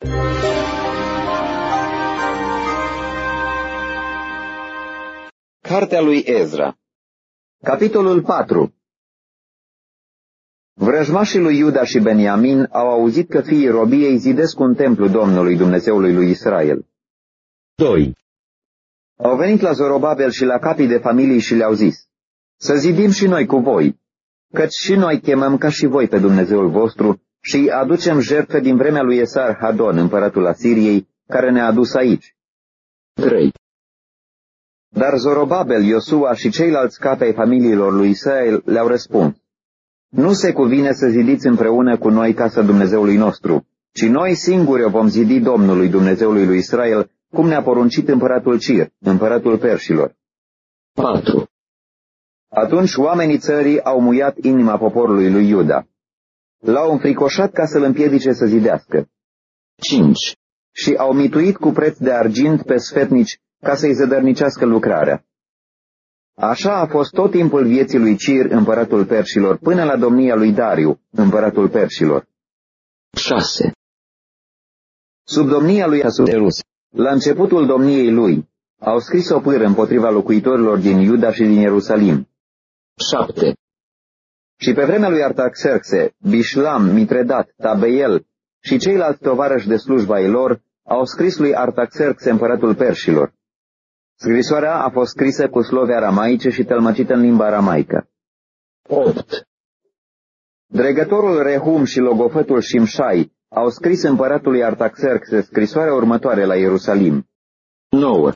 Cartea lui Ezra. Capitolul 4. Vrăjmașii lui Iuda și Beniamin au auzit că fiii robiei zidesc un templu Domnului Dumnezeului lui Israel. 2. Au venit la Zorobabel și la capii de familii și le-au zis: să zidim și noi cu voi, căci și noi chemăm ca și voi pe Dumnezeul vostru și îi aducem jertfe din vremea lui Esar Hadon, împăratul Asiriei, care ne-a adus aici. 3. Dar Zorobabel, Iosua și ceilalți capi ai familiilor lui Israel le-au răspuns: nu se cuvine să zidiți împreună cu noi casa Dumnezeului nostru, ci noi singuri o vom zidi Domnului Dumnezeului lui Israel, cum ne-a poruncit împăratul Cir, împăratul Perșilor. 4. Atunci oamenii țării au muiat inima poporului lui Iuda. L-au înfricoșat ca să-l împiedice să zidească. 5. Și au mituit cu preț de argint pe sfetnici ca să-i zădărnicească lucrarea. Așa a fost tot timpul vieții lui Cir, împăratul Perșilor, până la domnia lui Dariu, împăratul Perșilor. 6. Sub domnia lui Asuerus, la începutul domniei lui, au scris o pâră împotriva locuitorilor din Iuda și din Ierusalim. 7. Și pe vremea lui Artaxerxe, Bișlam, Mitredat, Tabeiel și ceilalți tovarăși de slujba ei lor au scris lui Artaxerxe, împăratul Perșilor. Scrisoarea a fost scrisă cu slove aramaice și tălmăcită în limba aramaică. 8. Dregătorul Rehum și logofătul Shimshai au scris împăratului Artaxerxe scrisoarea următoare la Ierusalim. 9.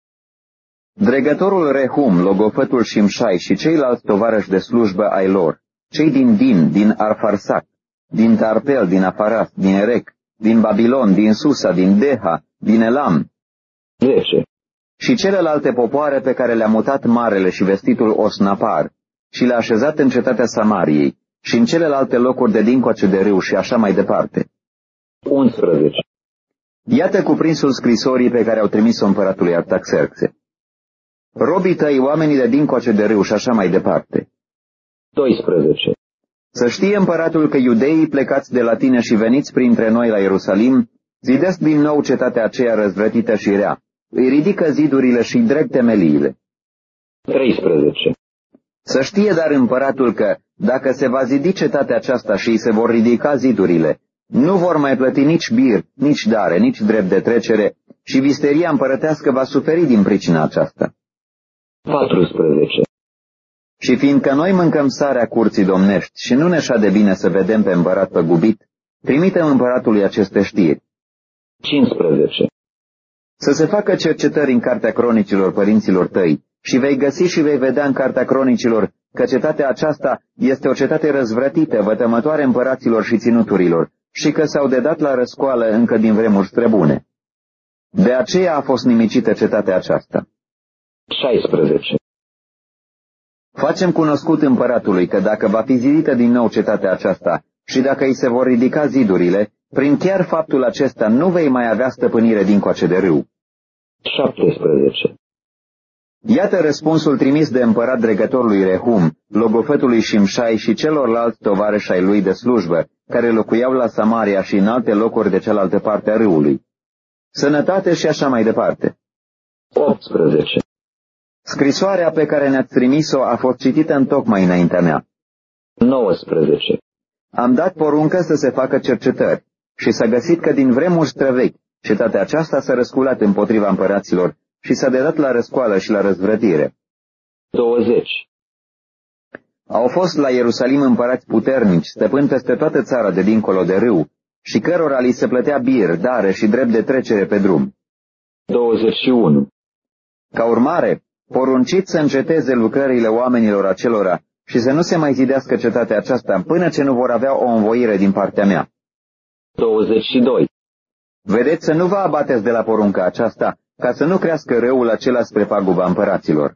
Dregătorul Rehum, logofătul Shimshai și ceilalți tovarăși de slujbă ai lor, cei din Din, din Arfarsac, din Tarpel, din Afaras, din Erec, din Babilon, din Susa, din Deha, din Elam, 10. și celelalte popoare pe care le-a mutat Marele și vestitul Osnapar și le-a așezat în cetatea Samariei și în celelalte locuri de dincoace de râu și așa mai departe. 11. Iată cuprinsul scrisorii pe care au trimis-o împăratului Artaxerxe. Robii tăi, oamenii de dincoace de râu și așa mai departe. 12. Să știe împăratul că iudeii plecați de la tine și veniți printre noi la Ierusalim zidesc din nou cetatea aceea răzvrătită și rea. Îi ridică zidurile și dreg temeliile. 13. Să știe dar împăratul că, dacă se va zidi cetatea aceasta și îi se vor ridica zidurile, nu vor mai plăti nici bir, nici dare, nici drept de trecere, și visteria împărătească va suferi din pricina aceasta. 14. Și fiindcă noi mâncăm sarea curții domnești și nu ne șade bine să vedem pe împărat păgubit, trimitem împăratului aceste știri. 15. Să se facă cercetări în cartea cronicilor părinților tăi și vei găsi și vei vedea în cartea cronicilor că cetatea aceasta este o cetate răzvrătită, vătămătoare împăraților și ținuturilor și că s-au dedat la răscoală încă din vremuri străbune. De aceea a fost nimicită cetatea aceasta. 16. Facem cunoscut împăratului că dacă va fi zidită din nou cetatea aceasta și dacă îi se vor ridica zidurile, prin chiar faptul acesta nu vei mai avea stăpânire dincoace de râu. 17. Iată răspunsul trimis de împărat dregătorului Rehum, logofătului Shimshai și celorlalți tovarăși ai lui de slujbă, care locuiau la Samaria și în alte locuri de cealaltă parte a râului. Sănătate și așa mai departe. 18. Scrisoarea pe care ne-ați trimis-o a fost citită întocmai înaintea mea. 19. Am dat poruncă să se facă cercetări și s-a găsit că din vremuri străvechi cetatea aceasta s-a răsculat împotriva împăraților și s-a dedat la răscoală și la răzvrătire. 20. Au fost la Ierusalim împărați puternici, stăpâni peste toată țara de dincolo de râu, și cărora li se plătea bir, dare și drept de trecere pe drum. 21. Ca urmare, porunciți să înceteze lucrările oamenilor acelora și să nu se mai zidească cetatea aceasta până ce nu vor avea o învoire din partea mea. 22. Vedeți să nu vă abateți de la porunca aceasta, ca să nu crească răul acela spre paguba împăraților.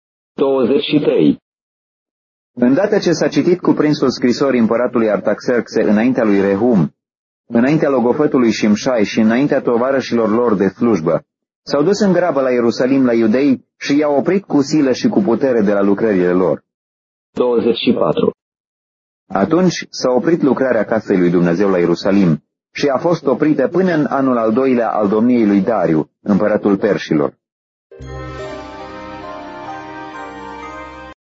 23. Îndată ce s-a citit cuprinsul scrisorii împăratului Artaxerxe înaintea lui Rehum, înaintea logofătului Shimshai și înaintea tovarășilor lor de slujbă, s-au dus în grabă la Ierusalim la iudei și i-au oprit cu silă și cu putere de la lucrările lor. 24. Atunci s-a oprit lucrarea casei lui Dumnezeu la Ierusalim și a fost oprită până în anul al doilea al domniei lui Dariu, împăratul Perșilor.